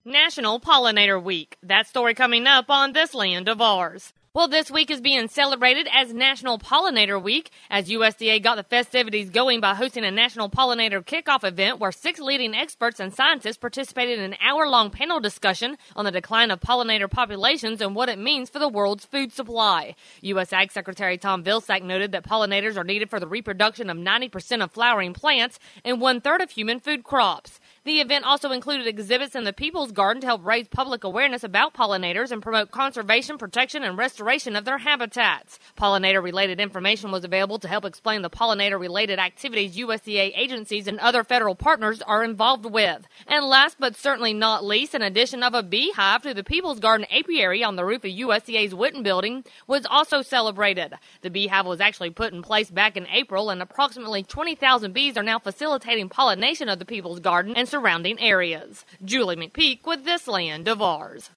National Pollinator Week. That story coming up on This Land of Ours. Well, this week is being celebrated as National Pollinator Week, as USDA got the festivities going by hosting a National Pollinator Kickoff event where 6 leading experts and scientists participated in an hour-long panel discussion on the decline of pollinator populations and what it means for the world's food supply. U.S. Ag Secretary Tom Vilsack noted that pollinators are needed for the reproduction of 90% of flowering plants and 1/3 of human food crops. The event also included exhibits in the People's Garden to help raise public awareness about pollinators and promote conservation, protection, and restoration of their habitats. Pollinator-related information was available to help explain the pollinator-related activities USDA agencies and other federal partners are involved with. And last but certainly not least, an addition of a beehive to the People's Garden apiary on the roof of USDA's Witten building was also celebrated. The beehive was actually put in place back in April, and approximately 20,000 bees are now facilitating pollination of the People's Garden and surrounding areas. Julie McPeak with This Land of Ours.